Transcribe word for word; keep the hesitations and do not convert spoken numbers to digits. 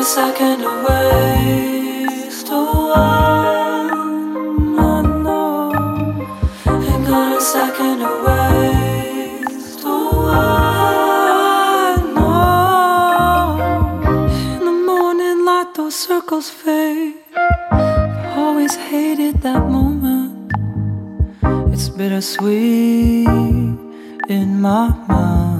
a second to waste. Oh, I, I know. Ain't got a second to waste. Oh, I know. In the morning light, those circles fade. I've always hated that moment. It's bittersweet in my mind.